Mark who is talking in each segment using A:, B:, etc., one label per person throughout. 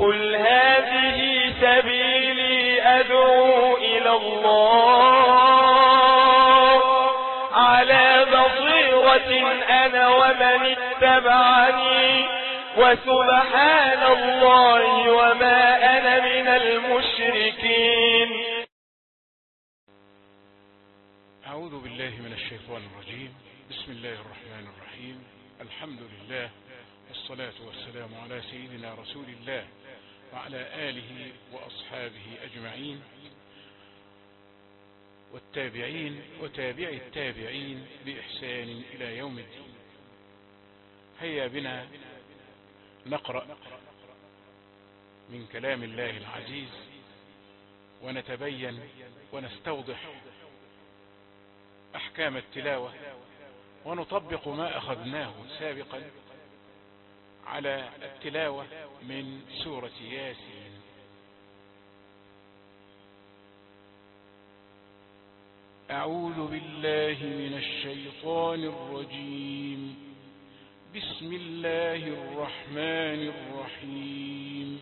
A: قل هذه سبيلي أدعو إلى الله على بصيرة أنا ومن اتبعني وسبحان الله وما أنا من المشركين.
B: أعوذ بالله من الشيطان الرجيم. بسم الله الرحمن الرحيم. الحمد لله والصلاة والسلام على سيدنا رسول الله وعلى آله وأصحابه أجمعين والتابعين وتابع التابعين بإحسان إلى يوم الدين. هيا بنا نقرأ من كلام الله العزيز ونتبين ونستوضح أحكام التلاوة ونطبق ما أخذناه سابقا على التلاوة من سورة ياسين. أعوذ بالله من الشيطان الرجيم. بسم الله الرحمن الرحيم.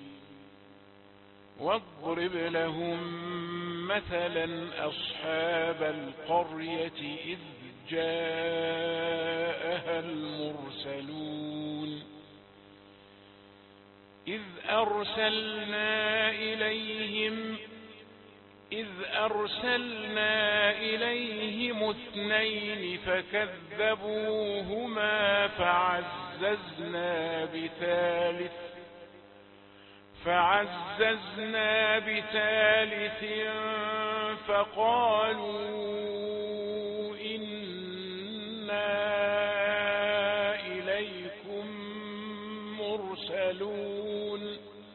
B: واضرب لهم مثلا أصحاب القرية إذ جاءها المرسلون إذ أرسلنا إليهم اثنين فكذبوهما فعززنا بثالث فقالوا إنا إليكم مرسلون.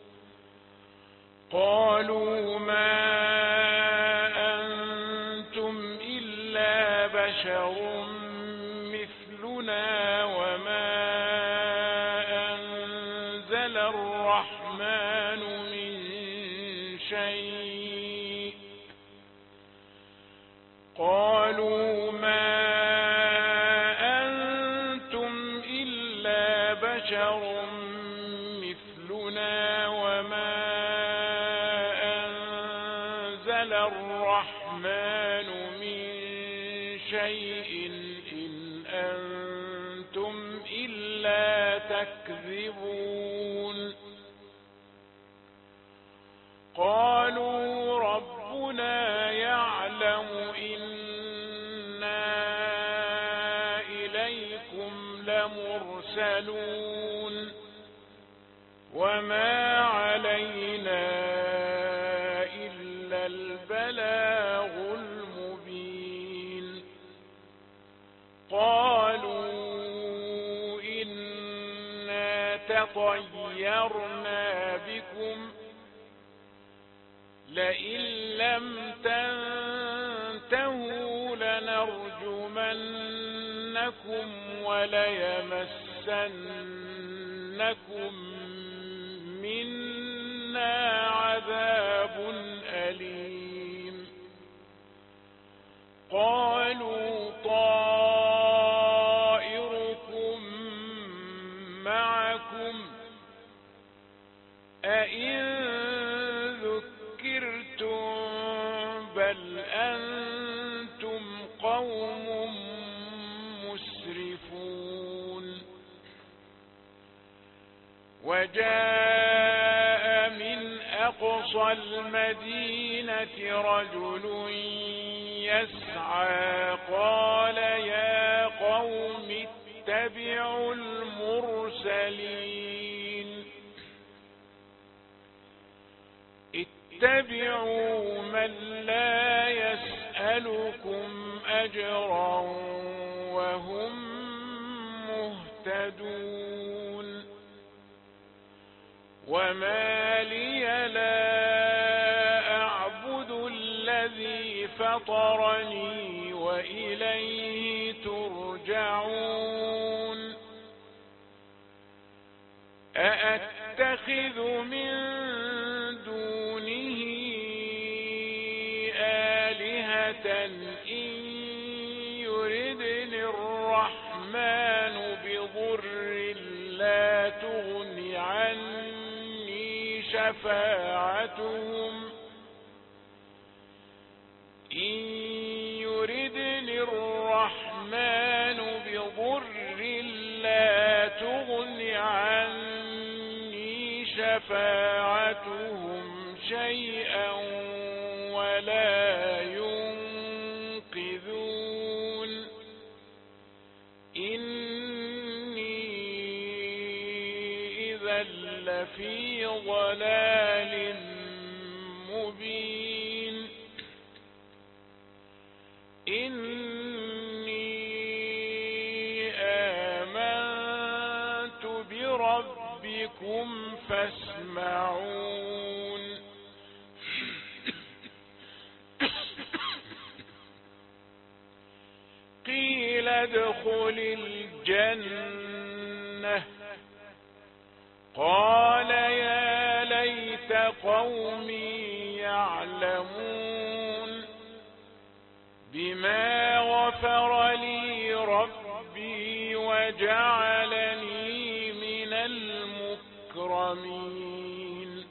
B: قالوا ما أنتم إلا بشر مثلنا وما أنزل الرحمن من شيء. قالوا ما أنتم إلا بشر مثلنا وما أنزل الرحمن من شيء إن أنتم إلا تكذبون. قالوا ربنا يعلم إنا إليكم لمرسلون وما علينا إلا البلاغ المبين. قالوا إنا تطيرنا بكم لئن لم تنتهوا لنرجمنكم وليمسنكم منا عذاب أليم. قالوا طائركم معكم أئن بل أنتم قوم مسرفون. وجاء من أقصى المدينة رجل يسعى قال يا قوم اتبعوا المرسلين اتبعوا من لا يسألكم أجرا وهم مهتدون. وما لي لا أعبد الذي فطرني وإليه ترجعون. أأتخذ من دونه آلهة إن يردني الرحمن بضر لا تغن عني شفاعتهم إن يردني الرحمن بضر لا تغن عني شفاعتهم شيئا ولا ينقذون إني إذا لفي ضلال مبين إني آمنت بربكم فاسمعون قيل ادخل الجنة قال يا ليت قومي يعلمون بما غفر لي ربي وجعلني من المكرمين.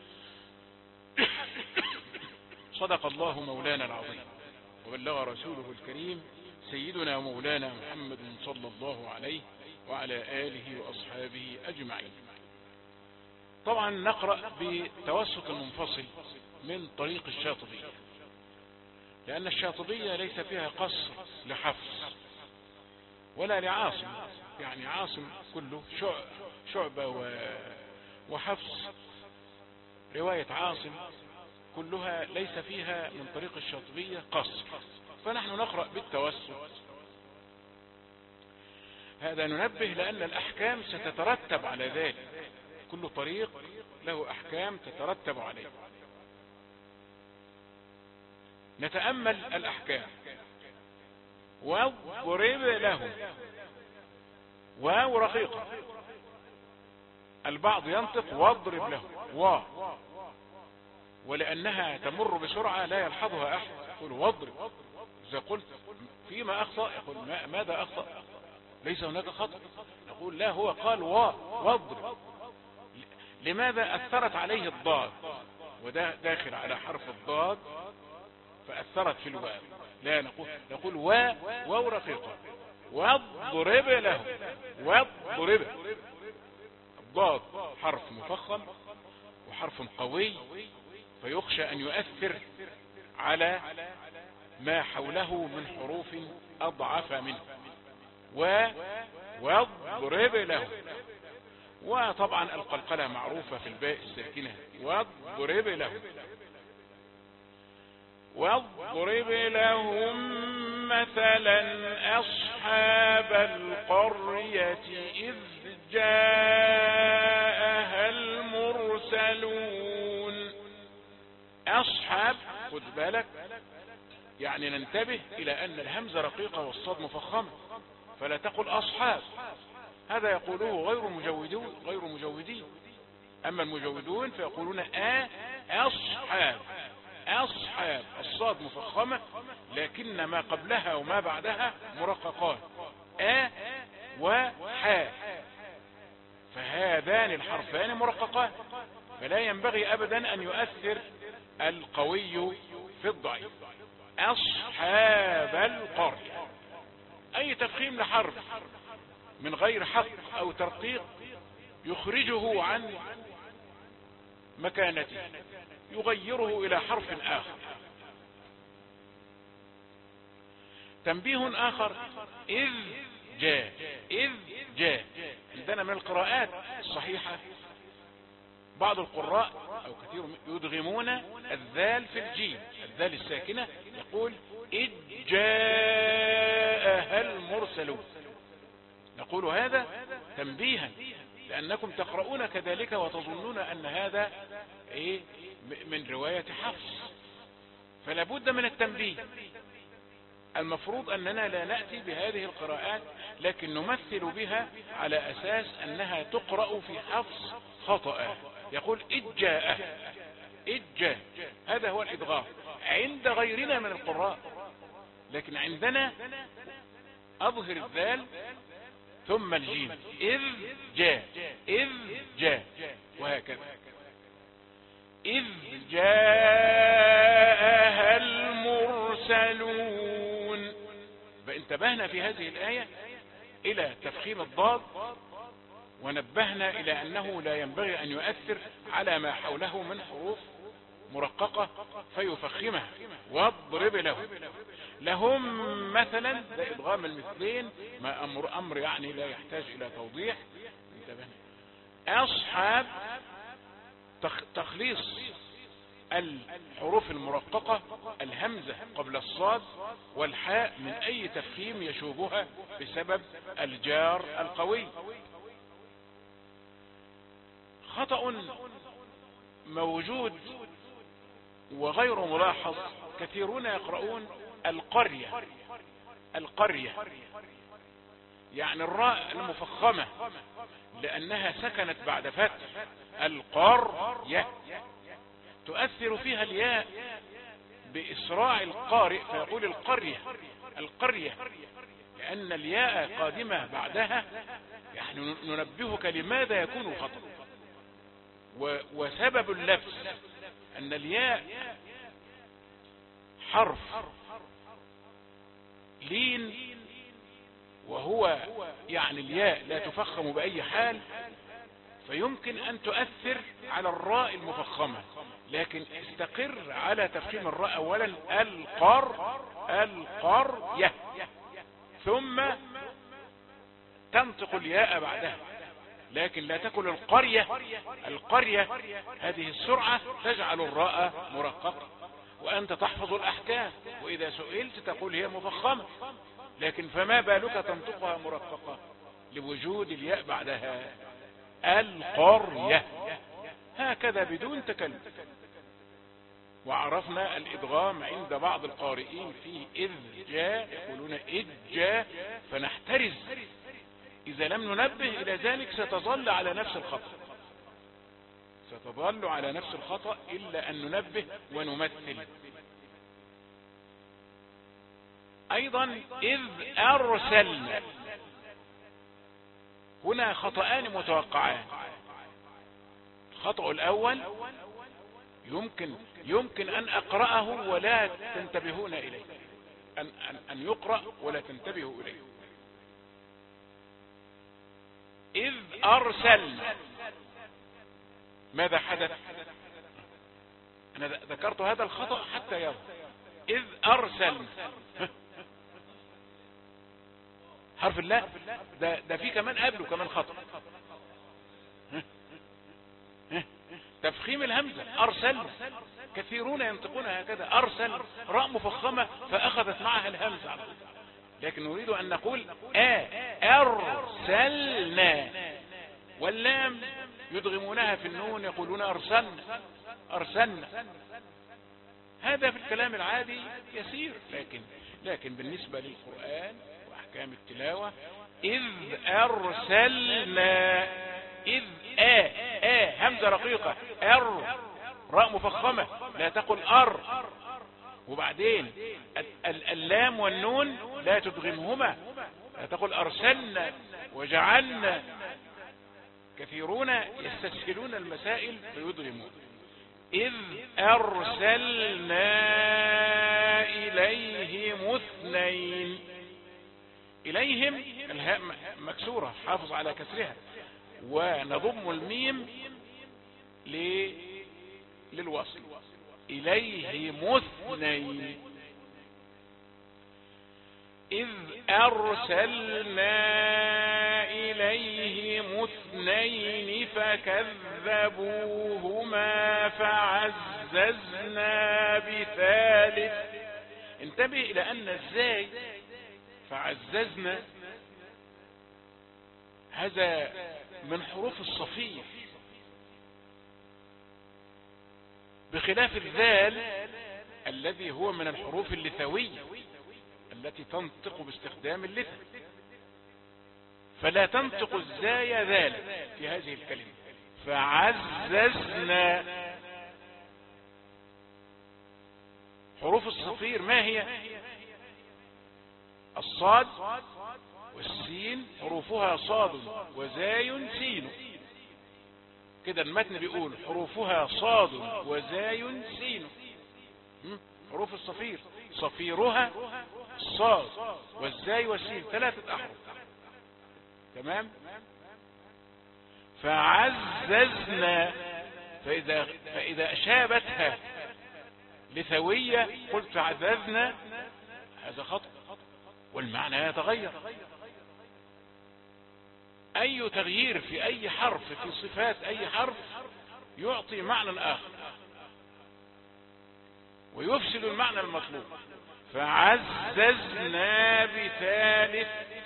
B: صدق الله مولانا العظيم وبلغ رسوله الكريم سيدنا ومولانا محمد صلى الله عليه وعلى آله وأصحابه أجمعين. طبعا نقرأ بتوسط المنفصل من طريق الشاطبية، لأن الشاطبية ليس فيها قصر لحفص ولا لعاصم، يعني عاصم كله شعبة وحفص، رواية عاصم كلها ليس فيها من طريق الشاطبية قصر، فنحن نقرأ بالتوسط. هذا ننبه لأن الأحكام ستترتب على ذلك، كل طريق له أحكام تترتب عليه. نتأمل الأحكام. واضرب لهم، واو رقيقة، البعض ينطق واضرب لهم ولأنها تمر بسرعة لا يلحظها أحد يقول واضرب. إذا قلت فيما أخطأ يقول ماذا أخطأ؟ ليس هناك خطأ. نقول لا، هو قال واضرب. لماذا؟ أثرت عليه الضاد، وده داخل على حرف الضاد فأثرت في الواو. لا، نقول واو رقيقة، واضرب لهم، واضرب. الضاد حرف مفخم وحرف قوي، فيخشى أن يؤثر على ما حوله من حروف أضعف منه. واضرب لهم. وطبعا القلقلة معروفة في الباء الساكنة، واضرب لهم. واضرب لهم مثلا أصحاب القرية إذ جاءها المرسلون. أصحاب، خذ بالك، يعني ننتبه إلى أن الهمزة رقيقة والصاد مفخمة، فلا تقل أصحاب، هذا يقوله غير مجودين. أما المجودون فيقولون أصحاب، الصاد مفخمة لكن ما قبلها وما بعدها مرققان، وحاء، فهذان الحرفان مرققان، فلا ينبغي أبدا أن يؤثر القوي في الضعيف. أصحاب القرية، أي تفخيم لحرف من غير حق أو ترقيق يخرجه عن مكانته، يغيره إلى حرف آخر. تنبيه آخر، إذ جاء عندنا من القراءات الصحيحة بعض القراء أو كثير يدغمون الذال في الجيم، الذال الساكنة، يقول إذ جاءها المرسلون. نقول هذا تنبيها لأنكم تقرؤون كذلك وتظنون أن هذا من رواية حفص، فلا بد من التنبيه. المفروض أننا لا نأتي بهذه القراءات لكن نمثل بها على أساس أنها تقرأ في حفص خطأ. يقول إذ جاء، هذا هو الإدغام عند غيرنا من القراء، لكن عندنا أظهر الذال ثم الجيم، إذ جاء، وهكذا. إذ جاءها المرسلون. فانتبهنا في هذه الآية إلى تفخيم الضاد، ونبهنا إلى أنه لا ينبغي أن يؤثر على ما حوله من حروف مرققة فيفخمها. واضرب لهم مثلا، ده إدغام المثلين، ما أمر يعني لا يحتاج إلى توضيح. انتبهنا. أصحاب تخليص الحروف المرققة، الهمزة قبل الصاد والحاء، من أي تفخيم يشوبها بسبب الجار القوي. خطأ موجود وغير ملاحظ، كثيرون يقرؤون القرية يعني الراء المفخمة لأنها سكنت بعد فتح، القرية تؤثر فيها الياء بإسراع القارئ فيقول القرية، لأن الياء قادمة بعدها. يعني ننبهك لماذا يكون خطأ، وسبب اللبس أن الياء حرف لين، وهو يعني الياء لا تفخم بأي حال، فيمكن أن تؤثر على الراء المفخمة، لكن استقر على تفخيم الراء أولا، القرية، ثم تنطق الياء بعدها، لكن لا تقل القرية. هذه السرعة تجعل الراء مرققة، وأنت تحفظ الأحكام، وإذا سئلت تقول هي مفخمة، لكن فما بالك تنطقها مرققة لوجود الياء بعدها، القرية، هكذا بدون تكلف. وعرفنا الإدغام عند بعض القارئين في إذ جاء، يقولون إذ جاء، فنحترز إذا لم ننبه إلى ذلك ستظل على نفس الخطأ إلا أن ننبه ونمثل. أيضا إذ أرسلنا، هنا خطأان متوقعان. الخطأ الأول يمكن أن أقرأه ولا تنتبهون إليه، أن يقرأ ولا تنتبهوا إليه. إذ أرسلنا، ماذا حدث؟ أنا ذكرت هذا الخطأ حتى يظهر. إذ أرسلنا، حرف الله ده في كمان قبله كمان خطأ، تفخيم الهمزة، أرسلنا، كثيرون ينطقون هكذا، أرسل، راء مفخمة فأخذت معها الهمزة، لكن نريد أن نقول أرسلنا، واللام يدغمونها في النون يقولون أرسلنا. هذا في الكلام العادي يسير، لكن بالنسبة للقرآن وأحكام التلاوة، إذ أرسلنا، إذ همزة رقيقة، راء مفخمة، لا تقل وبعدين اللام والنون لا تدغمهما، لا تقل أرسلنا وجعلنا. كثيرون يستسهلون المسائل فيدغمون. إذ أرسلنا إليهم اثنين، إليهم الهاء مكسورة، حافظ على كسرها، ونضم الميم للوصل، إليهم اثنين. إذ أرسلنا إليهم اثنين فكذبوهما فعززنا بثالث. انتبه إلى أن ازاي فعززنا هذا من حروف الصفير، بخلاف الذال الذي هو من الحروف اللثوية التي تنطق باستخدام اللثة، فلا تنطق الزاي ذال في هذه الكلمة. فعززنا. حروف الصفير ما هي؟ الصاد والسين حروفها صاد وزاي سين، كده المتن بيقول حروفها صاد وزاي سين، حروف الصفير، صفيرها الصاد والزاي والسين، 3 أحرف. تمام. فعززنا، فإذا أشابتها لثوية قلت فعززنا، هذا خطأ والمعنى يتغير. أي تغيير في أي حرف في صفات أي حرف يعطي معنى آخر ويفسد المعنى المطلوب. فعززنا بثالث،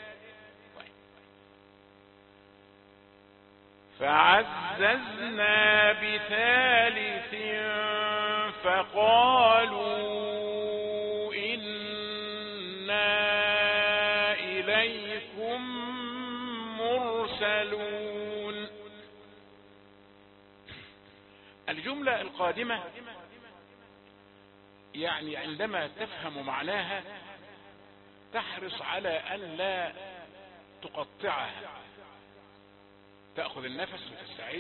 B: فعززنا بثالث فقالوا إنا إليكم مرسلون. الجملة القادمة يعني عندما تفهم معناها تحرص على أن لا تقطعها، تأخذ النفس وتستعد.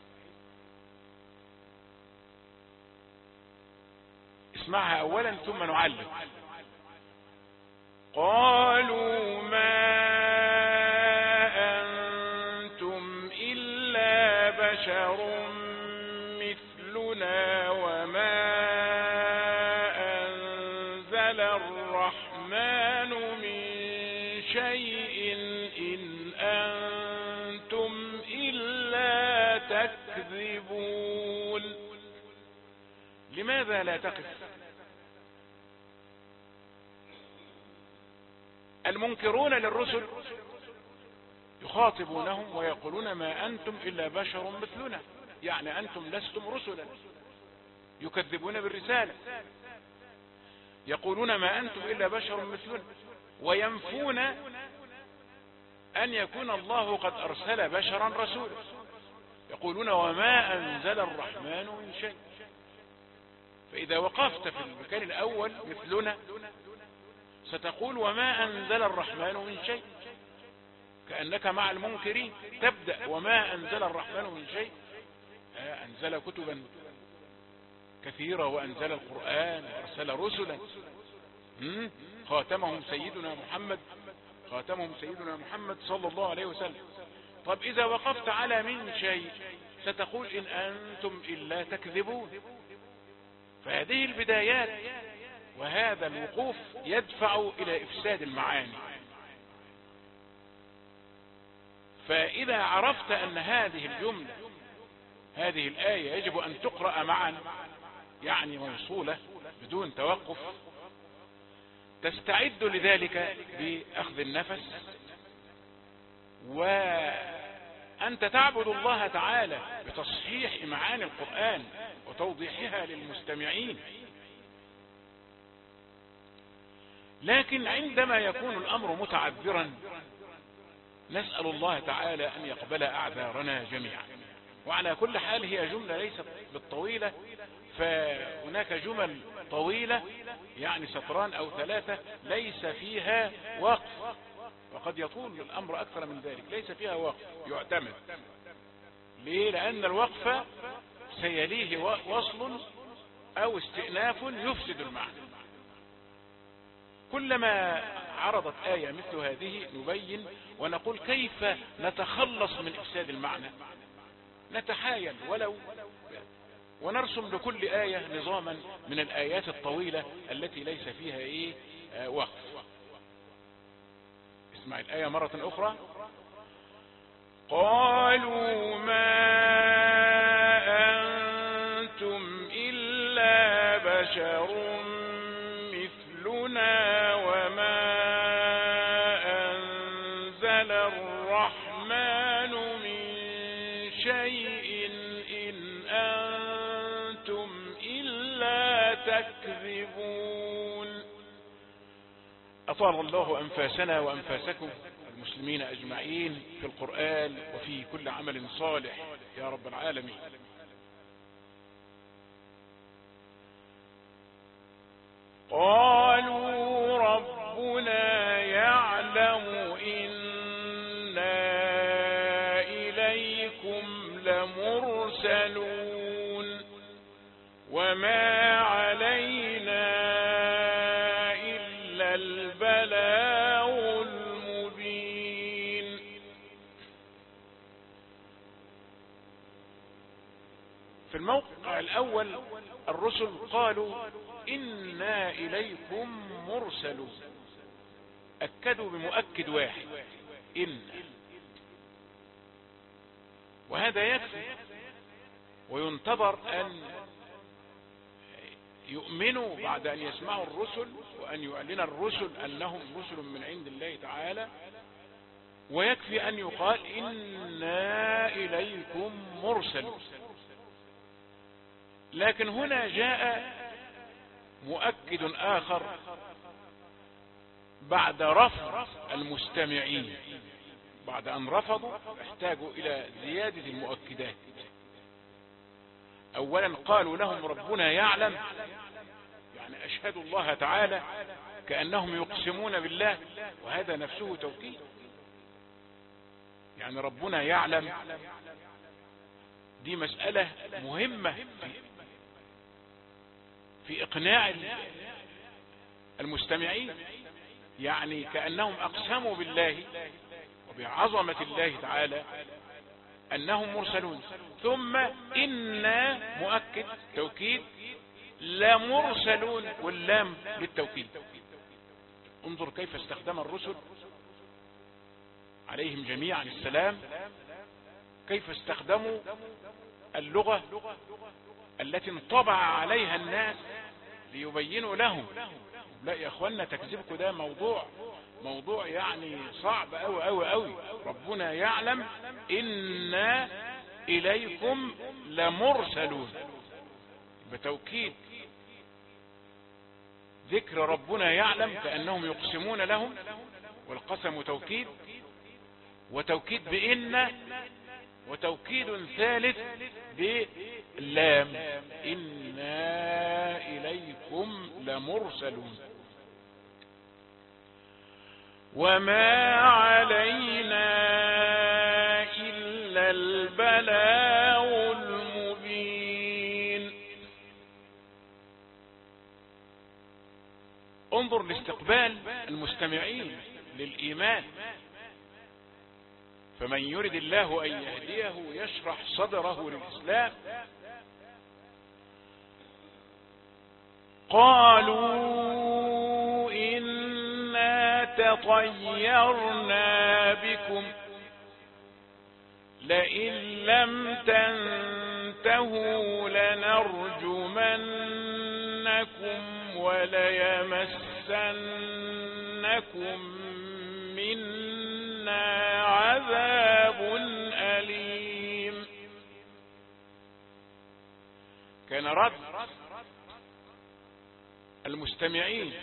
B: اسمعها أولا ثم نعلم. قالوا ما أنتم إلا بشر مثلنا وما أنزل الرحمن من شيء إن أنتم إلا تكذبون. لماذا لا تقف؟ المنكرون للرسل يخاطبونهم ويقولون ما أنتم إلا بشر مثلنا، يعني أنتم لستم رسلا، يكذبون بالرسالة، يقولون ما أنتم إلا بشر مثلنا، وينفون أن يكون الله قد أرسل بشرا رسولا، يقولون وما أنزل الرحمن من شيء. فإذا وقفت في المكان الأول مثلنا ستقول وما أنزل الرحمن من شيء، كأنك مع المنكرين تبدأ وما أنزل الرحمن من شيء. أنزل كتبا كثيرة وأنزل القرآن وأرسل رسلا، خاتمهم سيدنا محمد صلى الله عليه وسلم. طب إذا وقفت على من شيء ستقول إن أنتم إلا تكذبون. فهذه البدايات وهذا الوقوف يدفع إلى إفساد المعاني. فإذا عرفت أن هذه الجملة، هذه الآية يجب أن تقرأ معا، يعني موصولة بدون توقف، تستعد لذلك بأخذ النفس، وأنت تعبد الله تعالى بتصحيح معاني القرآن وتوضيحها للمستمعين. لكن عندما يكون الأمر متعذرا نسأل الله تعالى أن يقبل أعذارنا جميعا. وعلى كل حال هي جملة ليست بالطويلة، فهناك جمل طويلة يعني سطران أو 3 ليس فيها وقف، وقد يطول الأمر أكثر من ذلك، ليس فيها وقف يعتمد. ليه؟ لأن الوقف سيليه وصل أو استئناف يفسد المعنى. كلما عرضت آية مثل هذه نبين ونقول كيف نتخلص من إفساد المعنى، نتحايل ولو ونرسم لكل آية نظاما من الآيات الطويلة التي ليس فيها وقف. اسمع الآية مرة أخرى. قالوا ما أنتم إلا بشر مثلنا وما أنزل الرحمن من شيء إن أنتم إلا تكذبون. أطال الله أنفاسنا وأنفاسكم المسلمين أجمعين في القرآن وفي كل عمل صالح يا رب العالمين. قالوا ربنا يعلم إنا إليكم لمرسلون وما علينا إلا البلاغ المبين. في الموقع الأول الرسل قالوا إنا إليكم مرسلون، أكدوا بمؤكد واحد إن، وهذا يكفي، وينتظر أن يؤمنوا بعد أن يسمعوا الرسل وأن يعلن الرسل أنهم رسل من عند الله تعالى، ويكفي أن يقال إنا إليكم مرسلون. لكن هنا جاء مؤكد آخر بعد رفض المستمعين، بعد أن رفضوا احتاجوا إلى زيادة المؤكدات. أولا قالوا لهم ربنا يعلم، يعني أشهدوا الله تعالى كأنهم يقسمون بالله، وهذا نفسه توكيد. يعني ربنا يعلم دي مسألة مهمة في إقناع المستمعين، يعني كأنهم أقسموا بالله وبعظمة الله تعالى أنهم مرسلون. ثم إنا مؤكد توكيد، لمرسلون واللام للتوكيد. انظر كيف استخدم الرسل عليهم جميعا السلام، كيف استخدموا اللغة التي انطبع عليها الناس ليبينوا لهم. لا يا اخوانا، تكذيبكم ده موضوع يعني صعب أوي أوي أوي. ربنا يعلم إنا إليكم لمرسلون، بتوكيد ذكر ربنا يعلم كأنهم يقسمون لهم، والقسم توكيد، وتوكيد بإن، وتوكيد ثالث باللام، إنا إليكم لمرسلون. وما علينا إلا البلاغ المبين. انظر لاستقبال المستمعين للإيمان. فمن يرد الله أن يهديه يشرح صدره للإسلام. قالوا إنا تطيرنا بكم لئن لم تنتهوا لنرجمنكم وليمسنكم منا عذاب أليم. كان رد المستمعين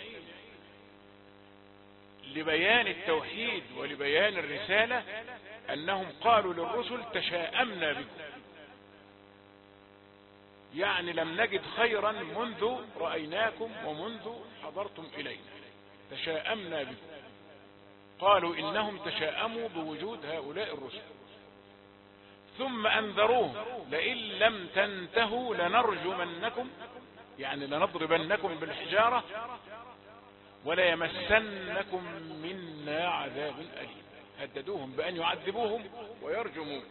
B: لبيان التوحيد ولبيان الرسالة أنهم قالوا للرسل تشاءمنا بكم، يعني لم نجد خيرا منذ رأيناكم ومنذ حضرتم إلينا، تشاءمنا بكم. قالوا إنهم تشاءموا بوجود هؤلاء الرسل. ثم أنذروهم لئن لم تنتهوا لنرجمنكم، يعني لنضربنكم بالحجارة وليمسنكم منا عذاب أليم. هددوهم بأن يعذبوهم ويرجمون.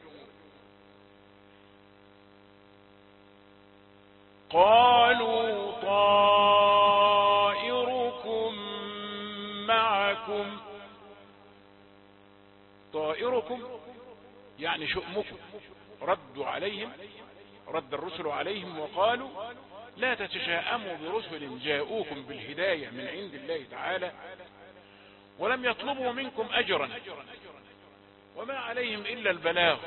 B: قالوا طائركم معكم. طائركم يعني شؤمكم. ردوا عليهم، رد الرسل عليهم وقالوا لا تتشاءموا برسل جاءوكم بالهداية من عند الله تعالى ولم يطلبوا منكم أجرا وما عليهم إلا البلاغ.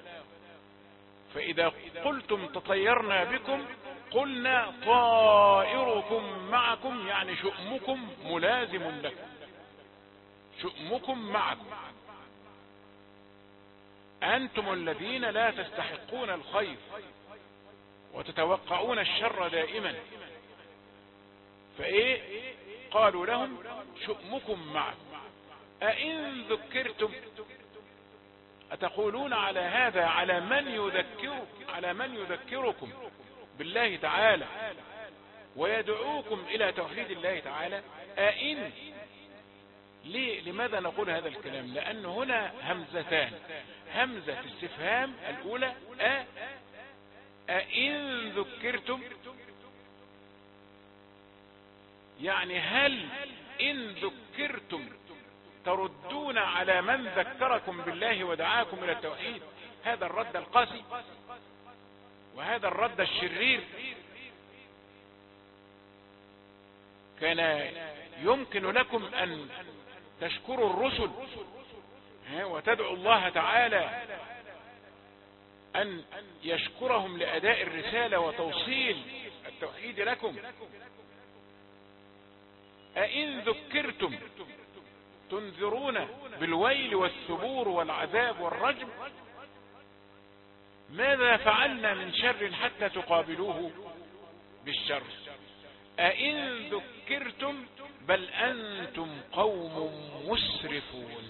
B: فإذا قلتم تطيرنا بكم قلنا طائركم معكم، يعني شؤمكم ملازم لكم، شؤمكم معكم. أنتم الذين لا تستحقون الخير وتتوقعون الشر دائما. فإيه قالوا لهم شؤمكم معكم. أئن ذكرتم أتقولون على هذا على من يذكركم بالله تعالى ويدعوكم إلى توحيد الله تعالى أئن. لماذا نقول هذا الكلام؟ لأن هنا همزتان، همزة استفهام الأولى أئن ذكرتم، يعني هل إن ذكرتم تردون على من ذكركم بالله ودعاكم إلى التوحيد هذا الرد القاسي وهذا الرد الشرير؟ كان يمكن لكم أن تشكروا الرسل وتدعوا الله تعالى أن يشكرهم لأداء الرسالة وتوصيل التوحيد لكم. أئن ذكرتم تنذرون بالويل والثبور والعذاب والرجم، ماذا فعلنا من شر حتى تقابلوه بالشر؟ أئن ذكرتم بل أنتم قوم مسرفون،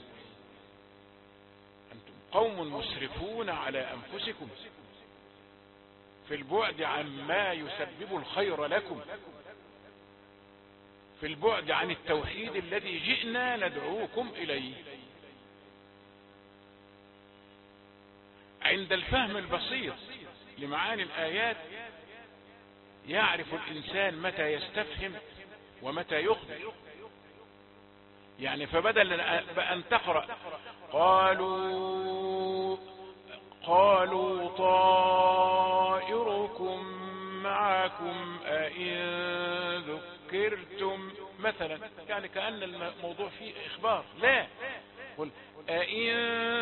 B: أنتم قوم مسرفون على أنفسكم في البعد عما يسبب الخير لكم، في البعد عن التوحيد الذي جئنا ندعوكم إليه. عند الفهم البسيط لمعاني الآيات يعرف الإنسان متى يستفهم ومتى يخبر. يعني فبدل أن تقرأ قالوا طائركم معكم أئن ذكرتم مثلا، يعني كأن الموضوع فيه إخبار، لا، قل أئن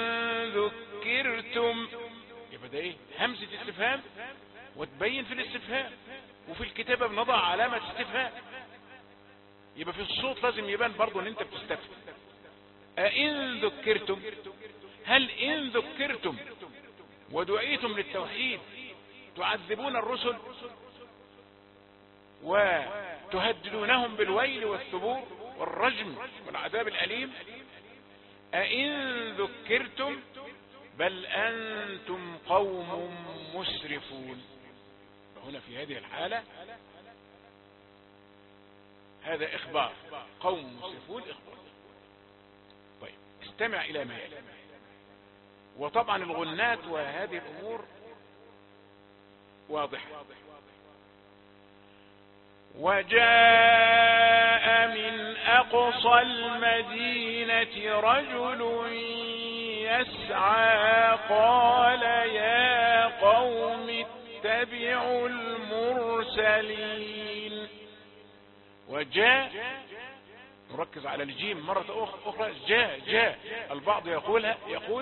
B: ذكرتم، يبقى ده إيه؟ همزة استفهام وتبين في الاستفهام، وفي الكتابة بنضع علامة استفهام، يبقى في الصوت لازم يبان برضو ان انت بتستفهم. أئن ذكرتم، هل إن ذكرتم ودعيتم للتوحيد تعذبون الرسل وتهددونهم بالويل والثبور والرجم والعذاب الأليم؟ أئن ذكرتم بل أنتم قوم مسرفون. هنا في هذه الحالة هذا إخبار، قوم مسرفون إخبار. طيب استمع إلى ما يلي. وطبعا الغنات وهذه الأمور واضحة. وجاء من أقصى المدينة رجل يسعى قال يا قوم اتبعوا المرسلين. وجاء، نركز على الجيم مرة أخرى، جاء البعض يقول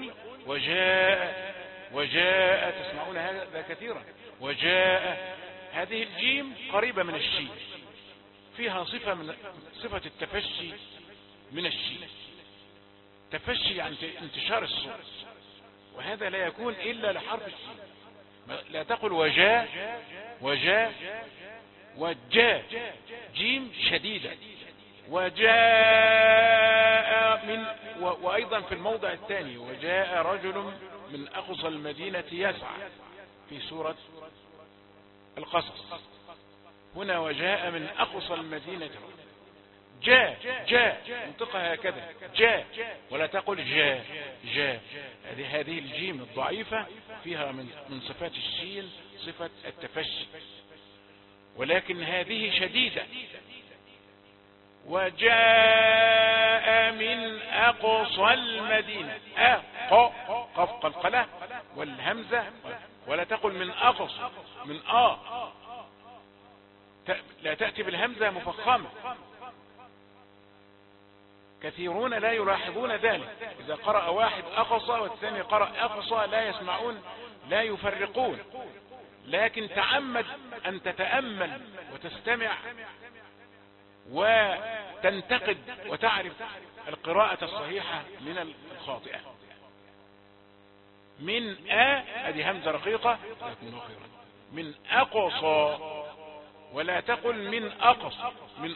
B: وجاء تسمعون هذا كثيرا. وجاء، هذه الجيم قريبة من الشين، فيها صفة التفشي من الشين، تفشي يعني انتشار الصوت، وهذا لا يكون إلا لحرف الشين. لا تقل وجاء جيم شديدة. وجاء من، وأيضا في الموضع الثاني وجاء رجل من أقصى المدينة يسعى في سورة القصص. هنا وجاء من أقصى المدينة، جاء منطقها هكذا، جاء، ولا تقل جاء. هذه الجيم الضعيفة فيها من صفات الشين صفة التفشي، ولكن هذه شديدة. وجاء من أقصى المدينة، قف قلقلة والهمزة، ولا تقل من أقصى، من لا تأتي بالهمزة مفخمة. كثيرون لا يلاحظون ذلك، إذا قرأ واحد أقصى والثاني قرأ أقصى لا يسمعون، لا يفرقون. لكن تعمد أن تتأمل وتستمع وتنتقد وتعرف القراءة الصحيحة من الخاطئة. من هذه همزة رقيقة من أقصى، ولا تقل من أقصى، من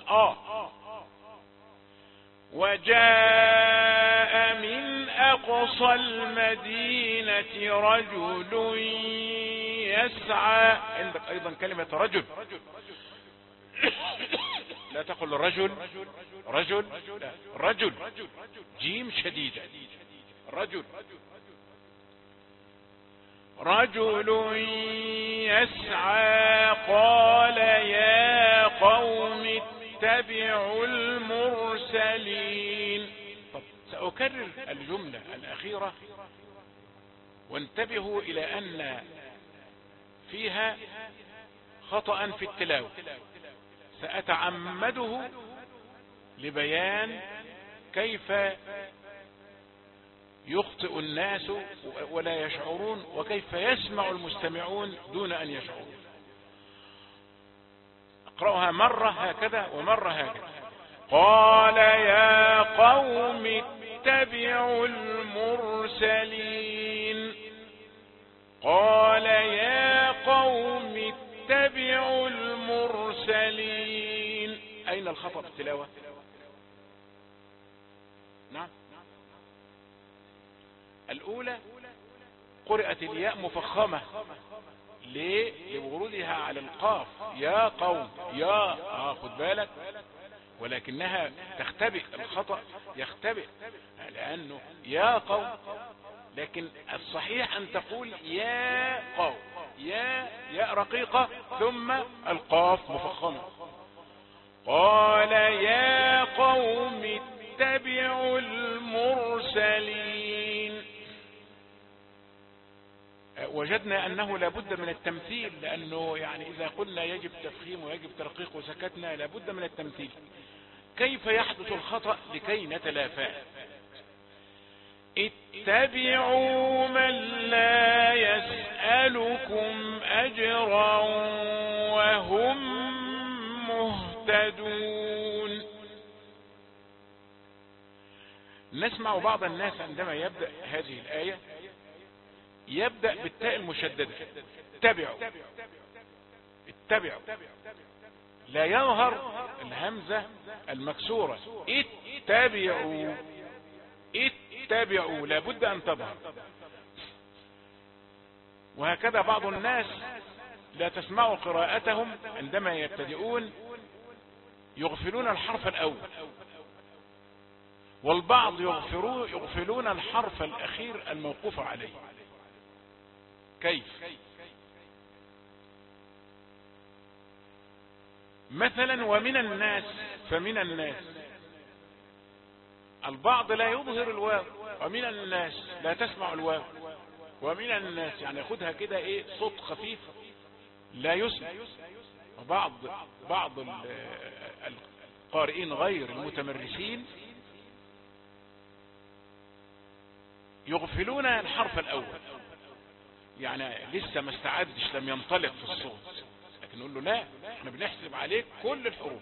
B: وجاء من أقصى المدينة رجل يسعى. عندك ايضا كلمة رجل، لا تقل رجل رجل، لا، رجل جيم شديدة، رجل. رجل يسعى قال يا قوم اتبعوا المرسلين. طب سأكرر الجملة الأخيرة وانتبهوا إلى أن فيها خطأ في التلاوة، سأتعمده لبيان كيف يخطئ الناس ولا يشعرون، وكيف يسمع المستمعون دون أن يشعروا. اقرأها مرة هكذا ومرة هكذا. قال يا قوم اتبعوا المرسلين. قال يا قوم اتبعوا المرسلين. أين الخطأ في التلاوة؟ نعم، الأولى قرأت الياء مفخمة. ليه؟ لورودها على القاف، يا قوم، يا خد بالك، ولكنها تختبئ، الخطأ يختبئ لأنه يا قوم، لكن الصحيح أن تقول يا قوم، يا رقيقة ثم القاف مفخمة. قال يا قوم اتبعوا المرسلين. وجدنا أنه لابد من التمثيل، لأنه يعني إذا قلنا يجب تفخيم ويجب ترقيق وسكتنا لابد من التمثيل. كيف يحدث الخطأ لكي نتلافاه؟ اتبعوا من لا يسألكم أجرا وهم مهتدون. نسمع بعض الناس عندما يبدأ هذه الآية يبدأ بالتاء المشددة، اتبعوا اتبعوا، لا يظهر الهمزة المكسورة، اتبعوا اتبعوا، لابد أن تظهر. وهكذا بعض الناس لا تسمع قراءتهم عندما يبتدئون يغفلون الحرف الأول، والبعض يغفلون الحرف الأخير الموقوف عليه. كيف؟ مثلا ومن الناس، فمن الناس البعض لا يظهر الواو، ومن الناس لا تسمع الواو، ومن الناس يعني ياخدها كده ايه صوت خفيف لا يسمع. وبعض القارئين غير المتمرسين يغفلون الحرف الأول، يعني لسه ما استعدش، لم ينطلق في الصوت، لكن نقول له لا، احنا بنحسب عليك كل الحروف.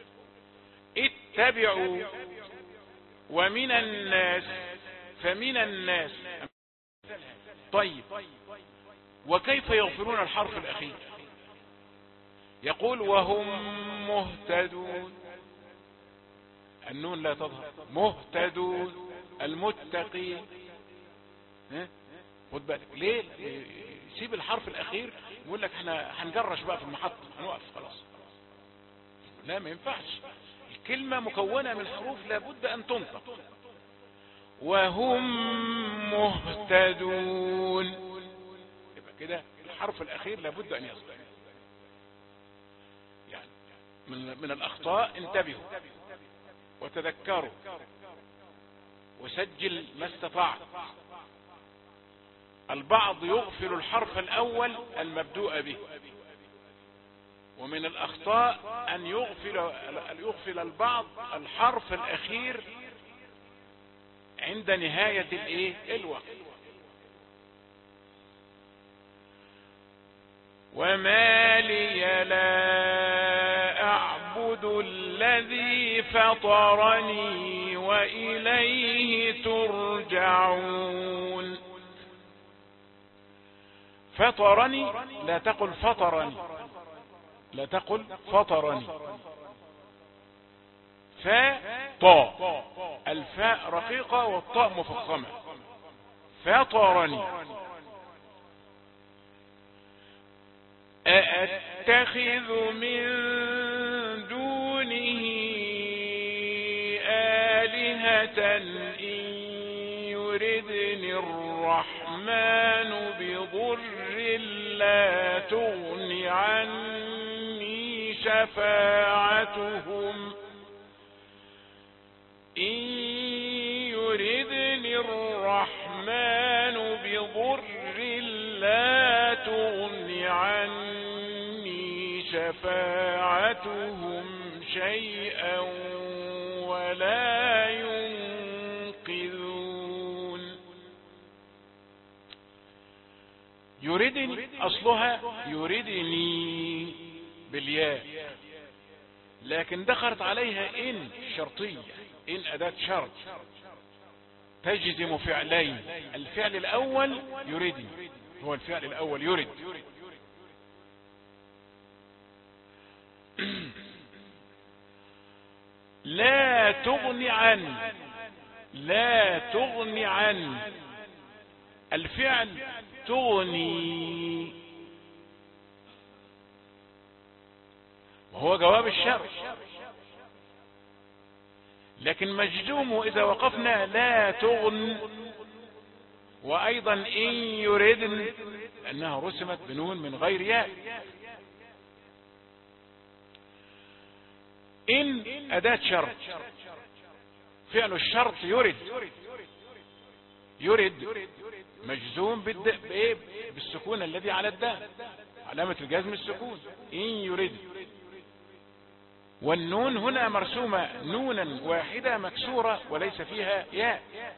B: اتبعوا ومن الناس، فمن الناس. طيب وكيف يغفلون الحرف الأخير؟ يقول وهم مهتدون، النون لا تظهر، مهتدون المتقين. خد بالك ليه؟ سيب الحرف الأخير، يقول لك احنا هنجرش بقى في المحطة، هنوقف خلاص. لا، ما ينفعش، الكلمة مكونة من حروف لابد أن تنطق. وهم مهتدون، يبقى كده الحرف الأخير لابد أن يصدر. يعني من الأخطاء انتبهوا وتذكروا وسجل ما استطعت. البعض يغفل الحرف الأول المبدوء به، ومن الأخطاء أن يغفل البعض الحرف الأخير عند نهاية الوقت. وما لي لا أعبد الذي فطرني وإليه ترجعون. فطرني، لا تقل فطرني، لا تقل فطرني. فطاء، الفاء رقيقة والطاء مفخمة. فطرني. أأتخذ من دونه آلهة إن يردني الرحمن بضر لا تغن عني شفاعتهم إن يردني الرحمن بضر لا تغن عني شفاعتهم شيئا ولا ينقذون. يردني أصلها يردني بالياء، لكن دخلت عليها إن شرطية، إن أداة شرط تجزم فعلين. الفعل الأول يردني، هو الفعل الأول يرد. لا تغني عن، لا تغني عن، الفعل تغني وهو جواب الشرط، لكن مجزومه إذا وقفنا لا تغن، وأيضا إن يردن لأنها رسمت بنون من غير ياء. إن أداة شرط، فعل الشرط يرد، يرد مجزوم بالسكون الذي على الدال، علامة الجزم السكون. إن يرد، والنون هنا مرسومة نونا واحدة مكسورة وليس فيها ياء،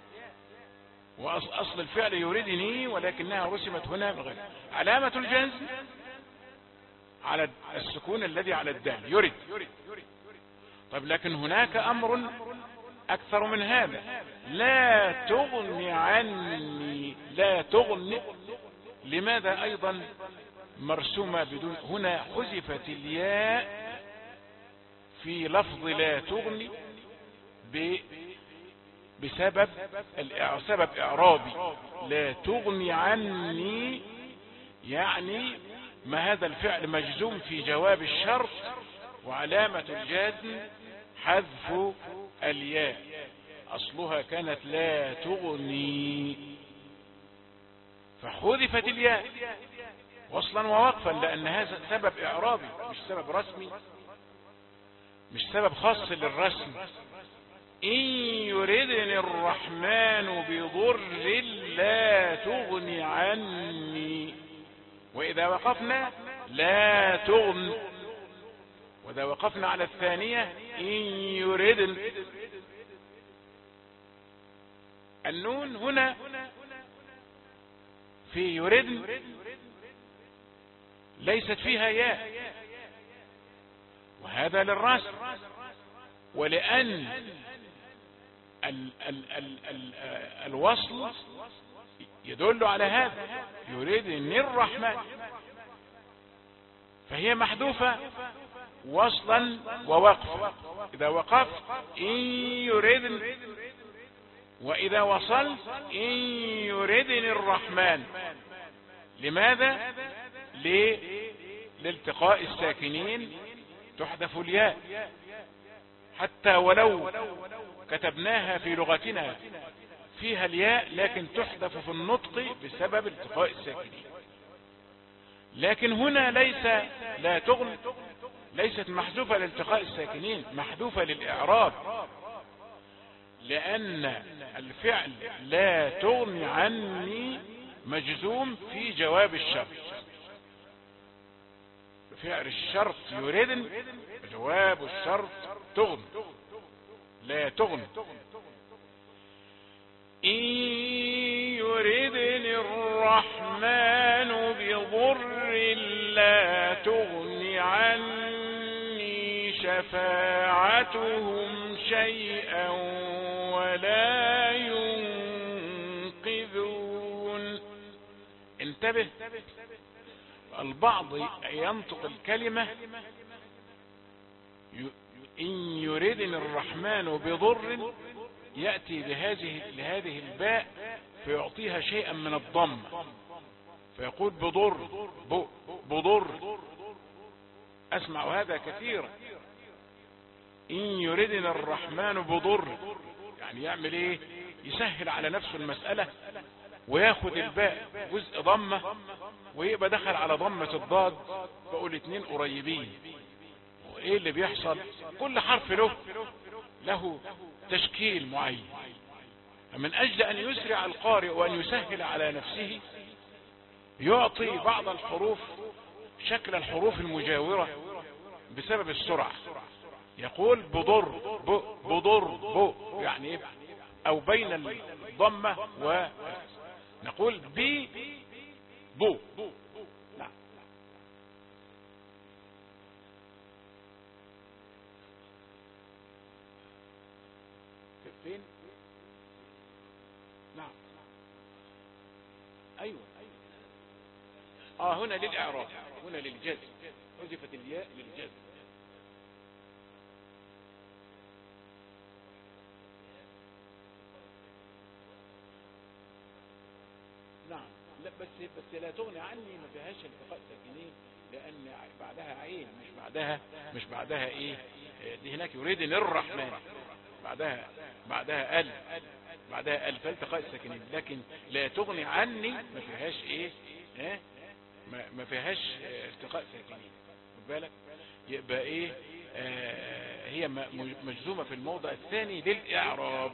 B: وأصل الفعل يردني ولكنها رسمت هنا بغير علامة الجزم على السكون الذي على الدال، يرد. طيب لكن هناك أمر أكثر من هذا، لا تغني عني، لا تغني، لماذا أيضا مرسومة بدون؟ هنا حذفت الياء في لفظ لا تغني بسبب سبب إعرابي. لا تغني عني يعني ما هذا الفعل مجزوم في جواب الشرط، وعلامة الجزم حذف الياء، أصلها كانت لا تغني فحذفت الياء وصلا ووقفا، لأن هذا سبب إعرابي مش سبب رسمي، مش سبب خاص للرسم. إن يردني الرحمن بضر لا تغني عني، وإذا وقفنا لا تغن، وإذا وقفنا على الثانية إن يردن، النون هنا في يردن ليست فيها ياء، وهذا للرسم، ولأن الوصل يدل على هذا، يردني الرحمن، فهي محذوفة وصلا ووقفا. إذا وقفت إن يردن، وإذا وصلت إن يردني الرحمن. لماذا؟ لالتقاء الساكنين تحذف الياء، حتى ولو كتبناها في لغتنا فيها الياء لكن تحذف في النطق بسبب التقاء الساكنين. لكن هنا لا تغن ليست محذوفة لالتقاء الساكنين، محذوفة للإعراب، لأن الفعل لا تغني عني مجزوم في جواب الشرط. فعل الشرط يردن، جواب الشرط تغن، لا تغن. إن يردني الرحمن بضر لا تغن عني شفاعتهم شيئا ولا ينقذون. انتبه، البعض ينطق الكلمة إن يردني الرحمن بضر، يأتي لهذه الباء فيعطيها شيئا من الضم، فيقول بضر. أسمع هذا كثيرا. إن يردنا الرحمن بضر، يعني يعمل إيه؟ يسهل على نفسه المسألة وياخد الباء جزء ضمة ويبقى دخل على ضمة الضاد، بقول اتنين قريبين. وإيه اللي بيحصل؟ كل حرف له تشكيل معين، من أجل أن يسرع القارئ وأن يسهل على نفسه يعطي بعض الحروف شكل الحروف المجاورة بسبب السرعة. يقول بضر يعني إيه؟ أو بين الضمة ونقول بو. نعم. فين؟ نعم. أيوة. هنا للإعراب، هنا للجزم، حذفت الياء للجزم. نعم. لا بس لا تغني عني، ما فيهاش التقاء ساكنين، لأن بعدها عين، مش بعدها إيه؟ دي هناك يريد الرحمن، بعدها فالتقاء الساكنين، لكن لا تغني عني ما فيهاش إيه؟ ما فيهاش التقاء ساكنين. خد بالك، يبقى ايه؟ هي مجزومة في الموضع الثاني للإعراب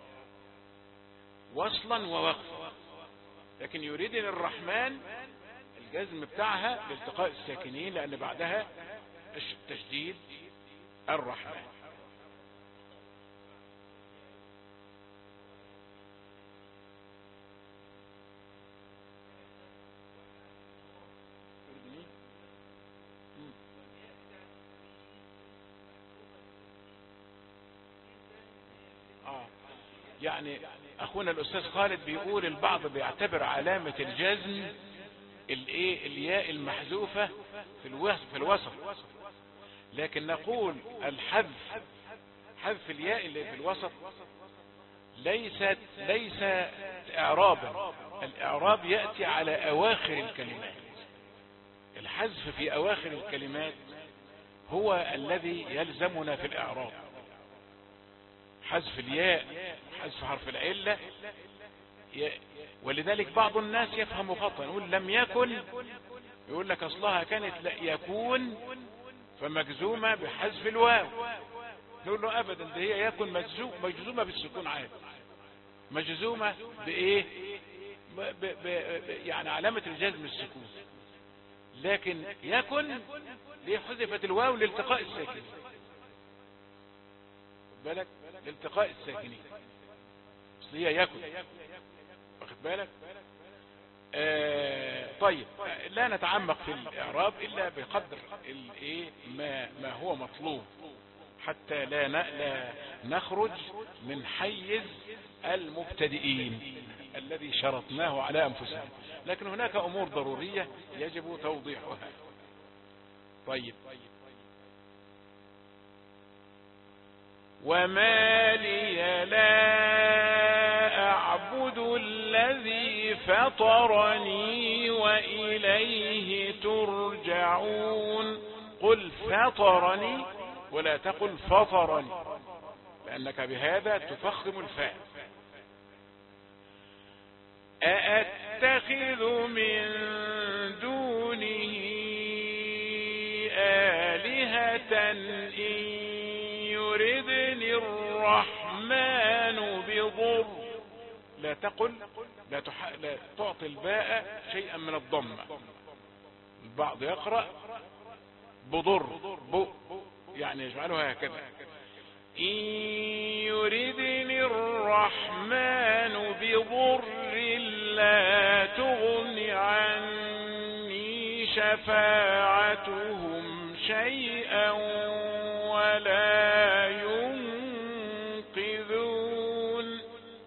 B: وصلا ووقفا، لكن يريدني الرحمن الجزم بتاعها لالتقاء الساكنين، لأن بعدها تشديد الرحمن. يعني اخونا الاستاذ خالد بيقول البعض بيعتبر علامة الجزم الايه؟ الياء المحذوفة في الوسط، لكن نقول حذف الياء اللي في الوسط ليس اعرابا. الاعراب يأتي على اواخر الكلمات، الحذف في اواخر الكلمات هو الذي يلزمنا في الاعراب. حذف الياء، حذف حرف العلة، ولذلك بعض الناس يفهم خطأ، يقول لم يكن، يقول لك اصلها كانت لا يكون فمجزومة بحذف الواو. نقول له ابدا، ده هي يكن مجزومة بالسكون عادي، مجزومة بايه؟ يعني علامة الجزم السكون، لكن يكن ليه حذفت الواو لالتقاء الساكنين. بالك، لالتقاء الساكنين، اصل هي يكن، واخد بالك؟ طيب، لا نتعمق في الاعراب الا بقدر الايه ما هو مطلوب، حتى لا نخرج من حيز المبتدئين الذي شرطناه على انفسنا، لكن هناك امور ضرورية يجب توضيحها. طيب، وما لي لا أعبد الذي فطرني وإليه ترجعون. قل فطرني ولا تقل فطرني، لأنك بهذا تفخم الفاء. أأتخذ من دونه آلهة إن يردني الرحمن بضر. لا تقل، لا تعطي الباء شيئا من الضمة. البعض يقرأ بضر، يعني يجعلها هكذا. إن يردني الرحمن بضر لا تغني عني شفاعتهم شيئا ولا ينقذون.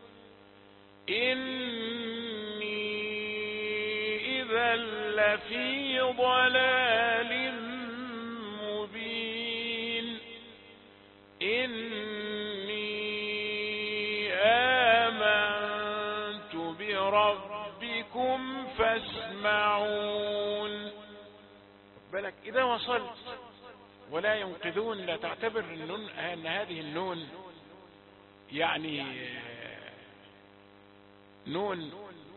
B: إني إذا لفي ضلال مبين. إني آمنت بربكم فاسمعون. إذا وصلت ولا ينقذون لا تعتبر أن هذه النون يعني نون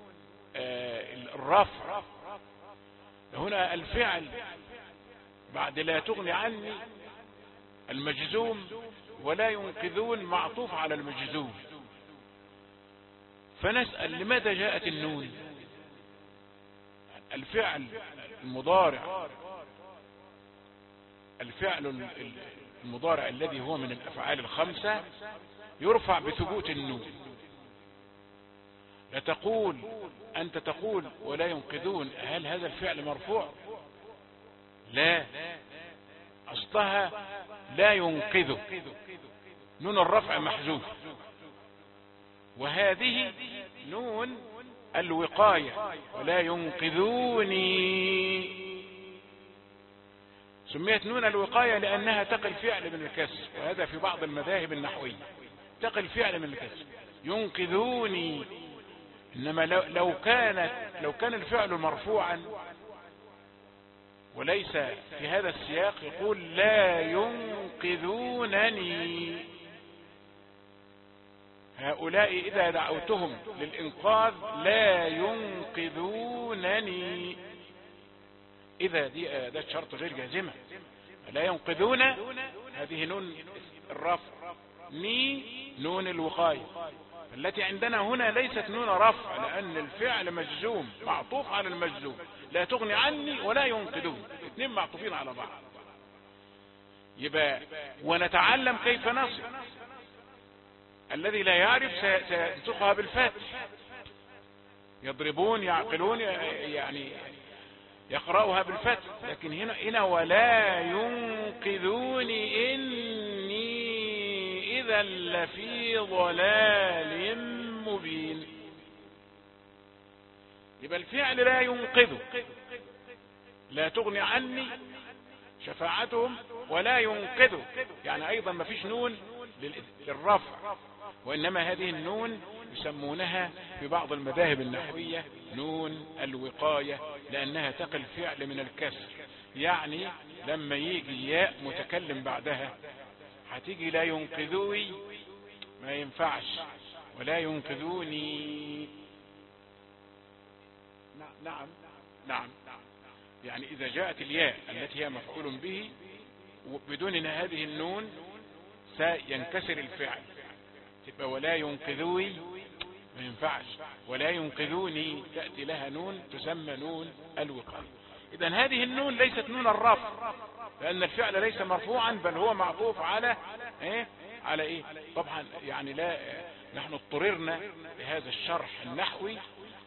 B: الرفع. هنا الفعل بعد لا تغني عني المجزوم ولا ينقذون معطوف على المجزوم، فنسأل لماذا جاءت النون؟ الفعل المضارع، الفعل المضارع الذي هو من الأفعال الخمسة يرفع بثبوت النون. لا تقول أنت تقول ولا ينقذون، هل هذا الفعل مرفوع؟ لا، أصلها لا ينقذ، نون الرفع محذوف، وهذه نون الوقاية ولا ينقذوني. سميت نون الوقاية لأنها تقي الفعل من الكسر، وهذا في بعض المذاهب النحوية تقي الفعل من الكسر ينقذوني. إنما لو كان الفعل مرفوعا وليس في هذا السياق يقول لا ينقذونني. هؤلاء إذا دعوتهم للإنقاذ لا ينقذونني، إذا دي أداة شرط غير جازمة. لا ينقذون هذه نون الرفع، نون الوقاية التي عندنا هنا ليست نون رفع، لأن الفعل مجزوم معطوف على المجزوم، لا تغني عني ولا ينقذون، اثنين معطوفين على بعض. يبقى ونتعلم كيف نصل. الذي لا يعرف سينطقها بالفتح، يضربون يعقلون يعني يقرأها بالفتح، لكن هنا ولا ينقذوني إني إذا لفي ضلال مبين. يبقى الفعل لا ينقذ، لا تغني عني شفاعتهم ولا ينقذ، يعني أيضا ما فيش نون للرفع، وإنما هذه النون يسمونها في بعض المذاهب النحوية نون الوقاية، لأنها تقي الفعل من الكسر. يعني لما يجي ياء متكلم بعدها هتيجي لا ينقذوي، ما ينفعش، ولا ينقذوني. نعم، يعني إذا جاءت الياء التي هي مفعول به بدون هذه النون سينكسر الفعل، تبقى ولا ينقذوي ما ينفعش، ولا ينقذوني تأتي لها نون تسمى نون الوقاية. إذن هذه النون ليست نون الرفع، لأن الفعل ليس مرفوعا بل هو معطوف على على إيه؟ طبعا يعني لا، نحن اضطررنا لهذا الشرح النحوي،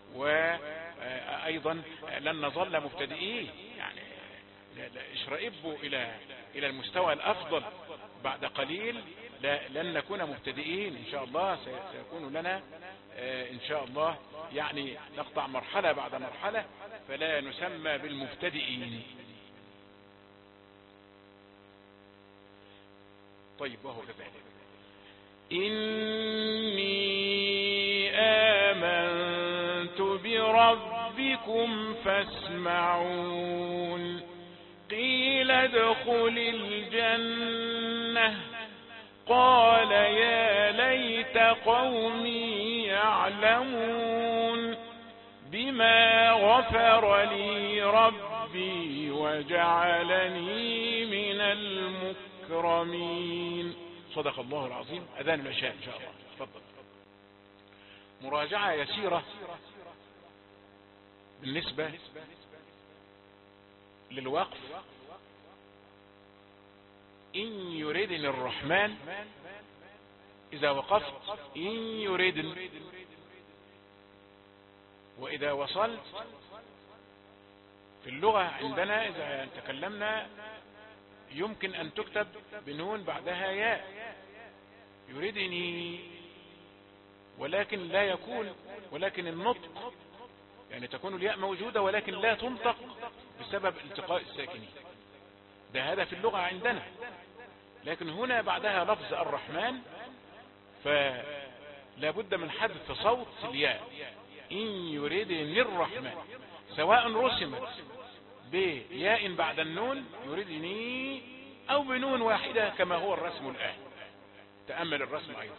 B: وأيضا لن نظل مبتدئين، يعني اشرئبوا إلى المستوى الأفضل بعد قليل، لن نكون مبتدئين إن شاء الله، سيكون لنا إن شاء الله يعني نقطع مرحلة بعد مرحلة، فلا نسمى بالمبتدئين. طيب، وهو كذلك إني آمنت بربكم فاسمعون قيل ادخل الجنة قال يا ليت قومي يعلمون بما غفر لي ربي وجعلني من المكرمين. صدق الله العظيم. أذان العشاء إن شاء الله. تفضل. مراجعة يسيرة بالنسبة للوقف. إن يردني الرحمن، إذا وقفت إن يردن، وإذا وصلت في اللغة عندنا إذا تكلمنا يمكن أن تكتب بنون بعدها ياء يردني، ولكن لا يكون، ولكن النطق يعني تكون الياء موجودة ولكن لا تنطق بسبب التقاء الساكنين. ده هذا في اللغة عندنا، لكن هنا بعدها لفظ الرحمن فلا بد من حذف صوت الياء. إن يردني الرحمن، سواء رسمت بياء بعد النون يريدني، أو بنون واحدة كما هو الرسم الآن. تأمل الرسم أيضا.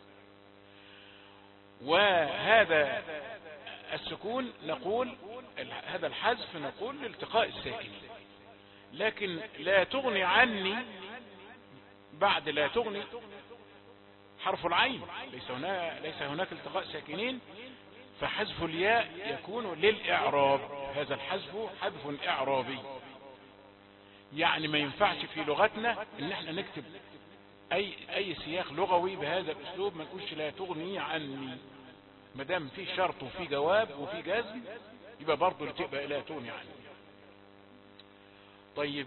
B: وهذا السكون نقول، هذا الحذف نقول لالتقاء الساكنين، لكن لا تغني عني، بعد لا تغني حرف العين، ليس هناك التقاء ساكنين، فحذف الياء يكون للإعراب. هذا الحذف حذف إعرابي، يعني ما ينفعش في لغتنا ان احنا نكتب اي سياق لغوي بهذا الاسلوب، ما نقولش لا تغني عني. ما دام في شرط وفي جواب وفي جزم، يبقى برضه تبقى لا تغني عني. طيب،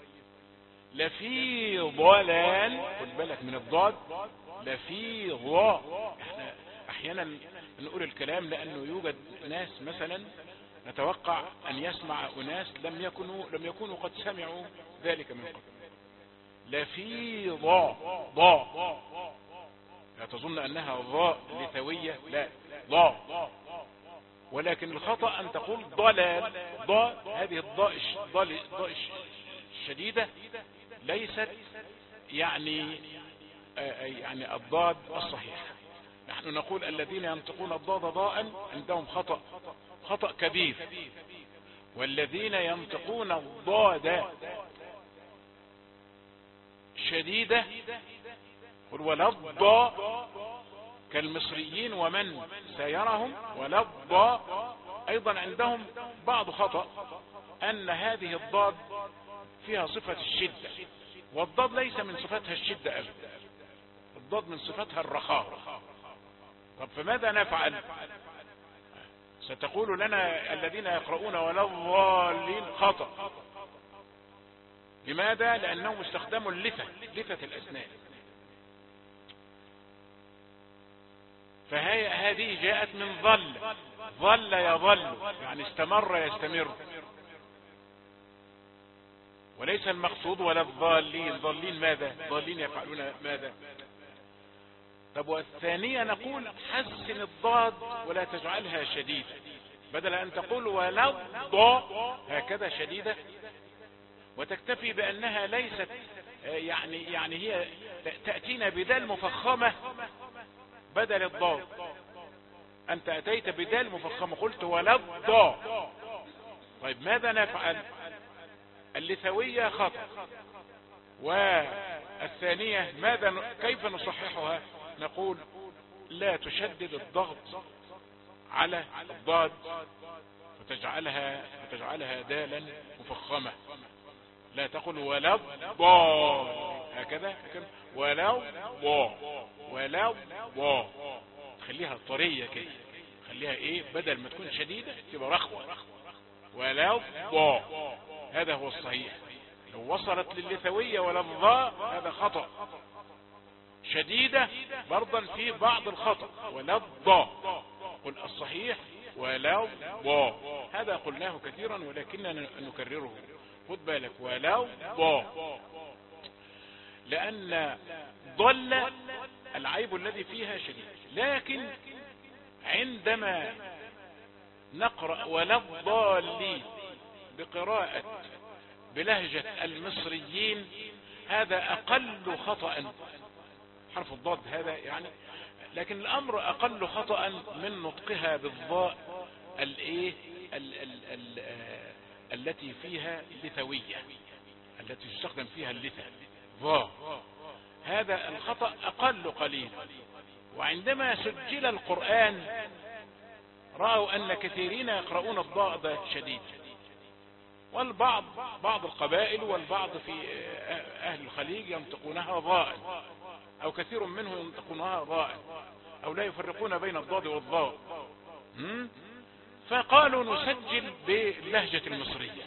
B: لفي ضلال، خد بالك من الضاد، لفي ضاء. احنا احيانا نقول الكلام لانه يوجد ناس مثلا نتوقع ان يسمع اناس لم يكونوا قد سمعوا ذلك من قبل. لفي ضاء، لا تظن انها ضاء لثوية، لا، ضاء. ولكن الخطأ ان تقول ضلال. ضاء، هذه الضاء الشديدة ليست يعني الضاد الصحيح. نحن نقول الذين ينطقون الضاد ضاء عندهم خطأ كبير، والذين ينطقون الضاد شديدة قل ولا الضاء كالمصريين ومن سايرهم، ولا الضاء أيضا عندهم بعض خطأ، أن هذه الضاد فيها صفة الشدة، والضاد ليس من صفتها الشدة أبدا، الضاد من صفتها الرخاء. طب فماذا نفعل؟ ستقول لنا الذين يقرؤون ولا الضالين خطأ. لماذا؟ لأنهم استخدموا لثة الأسنان. فهذه جاءت من ظل يظل، يعني استمر يستمر، وليس المقصود ولا الضالين. ضالين ماذا؟ ضالين يفعلون ماذا؟ طب والثانية نقول حسن الضاد ولا تجعلها شديدة، بدل أن تقول ولا الضاء هكذا شديدة وتكتفي بأنها ليست يعني هي تأتينا بدال مفخمة بدل الضاد. أنت أتيت بدال مفخمة قلت ولا الضاء. طيب ماذا نفعل؟ اللثوية خطأ، والثانية كيف نصححها؟ نقول لا تشدد الضغط على الضاد وتجعلها دالا مفخمة. لا تقل ولا الضاد هكذا، ولا الضاد، خليها طرية كده، خليها ايه، بدل ما تكون شديدة تبقى رخوة. ولا الضاد هذا هو الصحيح. لو وصلت للثوية ولا الضاء هذا خطأ. شديدة برضا في بعض الخطأ. ولا الضاء، قل الصحيح ولا الضاء. هذا قلناه كثيرا ولكننا نكرره. خد بالك، ولا الضاء، لأن ضل العيب الذي فيها شديد. لكن عندما نقرأ ولا الضالين بقراءة بلهجة المصريين هذا أقل خطأ، حرف الضاد هذا يعني، لكن الأمر أقل خطأ من نطقها بالضاء التي فيها لثوية، التي يستخدم فيها اللثة ضاء. هذا الخطأ أقل قليل. وعندما سجل القرآن رأوا أن كثيرين يقرؤون الضاء شديد، والبعض بعض القبائل والبعض في أهل الخليج ينطقونها ضاء، أو كثير منهم ينطقونها ضاء، أو لا يفرقون بين الضاد والضاء. فقالوا نسجل باللهجة المصرية،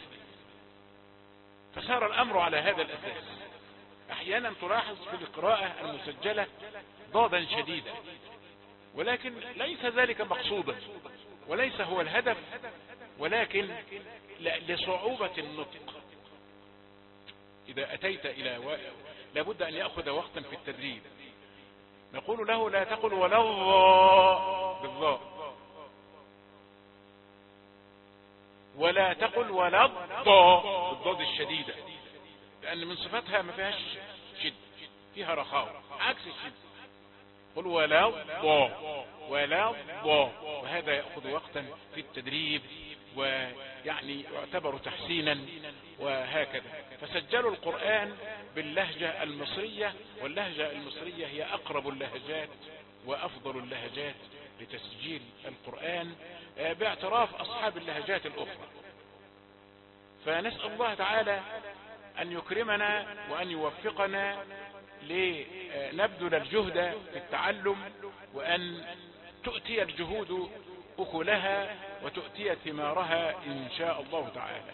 B: فصار الأمر على هذا الأساس. أحيانا تلاحظ في القراءة المسجلة ضادا شديدا، ولكن ليس ذلك مقصودا وليس هو الهدف، ولكن لصعوبة النطق. إذا أتيت إلى لابد أن يأخذ وقتا في التدريب. نقول له لا تقل ولا الضاء بالضاء، ولا تقل ولا الضاء بالضاد الشديدة، لأن من صفاتها ما فيهاش شد، فيها رخاوة عكس الشد. قل ولا ضاء ولا ضاء، وهذا يأخذ وقتا في التدريب، ويعني يعتبر تحسينا وهكذا. فسجلوا القرآن باللهجة المصرية، واللهجة المصرية هي أقرب اللهجات وأفضل اللهجات لتسجيل القرآن باعتراف أصحاب اللهجات الأخرى. فنسأل الله تعالى أن يكرمنا وأن يوفقنا لنبذل الجهد في التعلم، وأن تؤتي الجهود أكلها وتؤتي ثمارها إن شاء الله تعالى.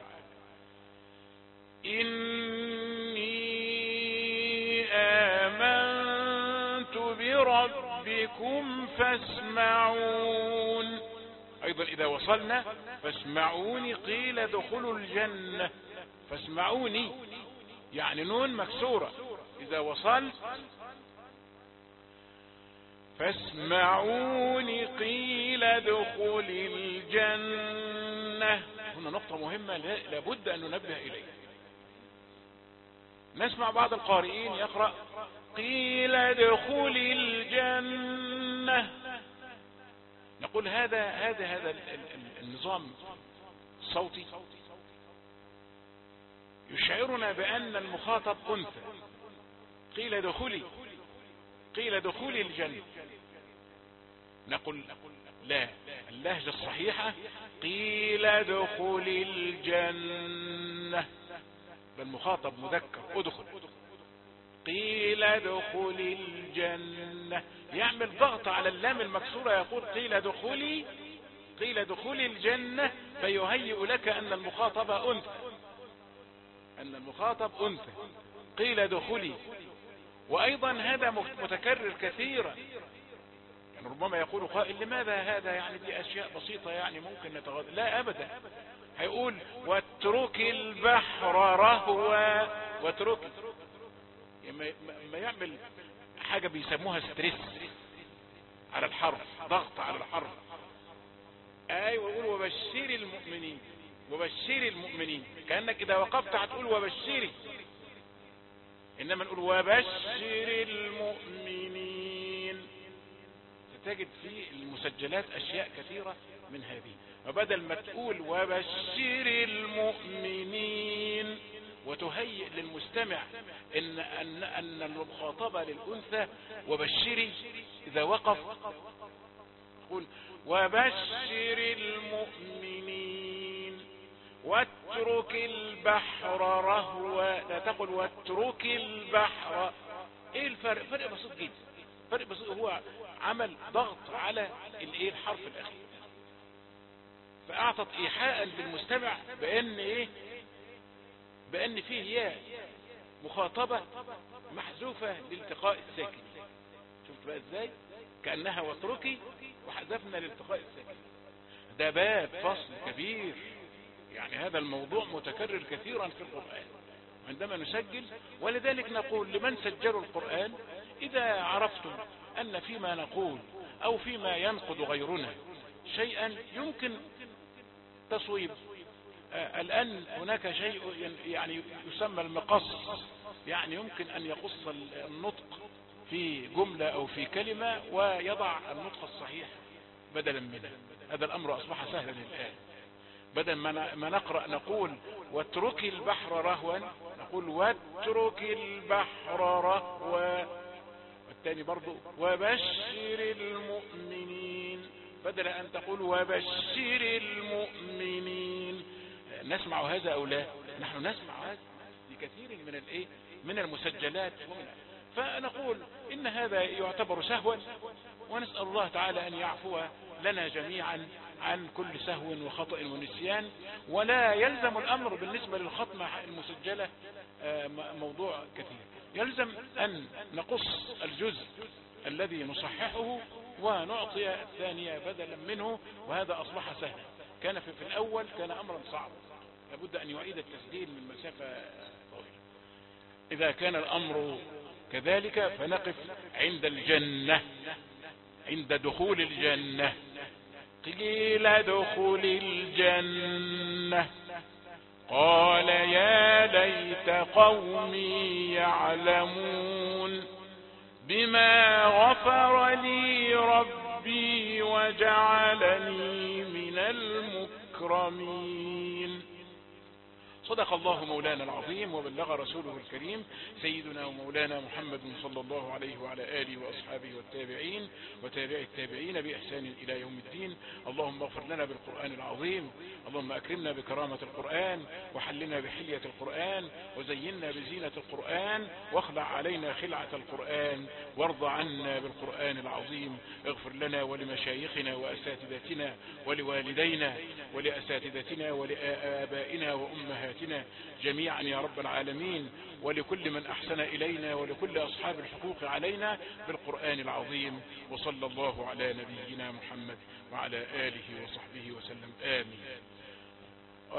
B: إني آمنت بربكم فاسمعون. أيضا إذا وصلنا فاسمعوني قيل ادخلوا الجنة، فاسمعوني يعني نون مكسورة. إذا وصلت فاسمعوني قيل ادخل الجنة. هنا نقطة مهمة لابد أن ننبه إليها. نسمع بعض القارئين يقرأ قيل ادخل الجنة، نقول هذا النظام الصوتي يشعرنا بأن المخاطب أنثى. قيل دخولي، قيل دخولي الجنة. نقول لا، اللهجة الصحيحة قيل دخول الجنة، بالمخاطب مذكر ادخل. قيل دخول الجنة، يعمل ضغط على اللام المكسورة، يقول قيل دخولي، قيل دخول الجنة، فيهيئ لك أن المخاطب أنثى، أن المخاطب أنثى. قيل دخولي. وأيضا هذا متكرر كثيرا، يعني ربما يقول قائل لماذا هذا، يعني دي أشياء بسيطة يعني ممكن نتغاضى. لا أبدا، هيقول واترك البحر رهوا، واترك ما يعمل حاجة بيسموها ستريس على الحرف، ضغط على الحرف. ايوه، يقول وبشر المؤمنين، وبشر المؤمنين، كأنك إذا وقفت هتقول وبشري، إنما نقول وبشر المؤمنين. ستجد في المسجلات أشياء كثيرة من هذه، وبدل ما تقول وبشر المؤمنين وتهيئ للمستمع أن المخاطبة للأنثى وبشري، إذا وقف تقول وبشر المؤمنين واترك البحر رهوا، لا تقل واترك البحر. ايه الفرق؟ فرق بسيط جدا، فرق بسيط، هو عمل ضغط على الايه الحرف الاخير، فاعطت ايحاء للمستمع بان ايه، بان فيه ياء مخاطبة محذوفة لالتقاء الساكن. شفت بقى ازاي؟ كأنها واتركي وحذفنا لالتقاء الساكن. ده باب فصل كبير، يعني هذا الموضوع متكرر كثيرا في القرآن عندما نسجل. ولذلك نقول لمن سجلوا القرآن إذا عرفتم أن فيما نقول أو فيما ينقض غيرنا شيئا يمكن تصويب، الآن هناك شيء يعني يسمى المقص، يعني يمكن أن يقص النطق في جملة أو في كلمة ويضع النطق الصحيح بدلا منه. هذا الأمر أصبح سهلا الآن، بدل ما نقرأ نقول واترك البحر رهوا نقول واترك البحر رهوا، والثاني برضو وبشر المؤمنين بدل أن تقول وبشر المؤمنين. نسمع هذا أو لا؟ نحن نسمع هذا لكثير من الايه من المسجلات، فنقول إن هذا يعتبر سهوا، ونسأل الله تعالى أن يعفو لنا جميعا عن كل سهو وخطأ ونسيان. ولا يلزم الأمر بالنسبة للختمة المسجلة موضوع كثير، يلزم أن نقص الجزء الذي نصححه ونعطي الثانية بدلا منه، وهذا أصبح سهلا. كان في الأول كان أمرا صعبا، لابد أن يعيد التسجيل من مسافة طويلة. إذا كان الأمر كذلك فنقف عند الجنة، عند دخول الجنة. قيل دخول الجنة قال يا ليت قومي يعلمون بما غفر لي ربي وجعلني من المكرمين. صدق الله مولانا العظيم وبلغ رسوله الكريم سيدنا ومولانا محمد صلى الله عليه وعلى آله وأصحابه والتابعين وتابع التابعين بإحسان إلى يوم الدين. اللهم اغفر لنا بالقرآن العظيم، اللهم أكرمنا بكرامة القرآن، وحلنا بحلية القرآن، وزينا بزينة القرآن، واخلع علينا خلعة القرآن، وارض عنا بالقرآن العظيم. اغفر لنا ولمشايخنا وأساتذتنا ولوالدينا ولأساتذتنا ولآبائنا وأمهاتنا جميعا يا رب العالمين، ولكل من أحسن إلينا ولكل أصحاب الحقوق علينا بالقرآن العظيم. وصلى الله على نبينا محمد وعلى آله وصحبه وسلم. آمين.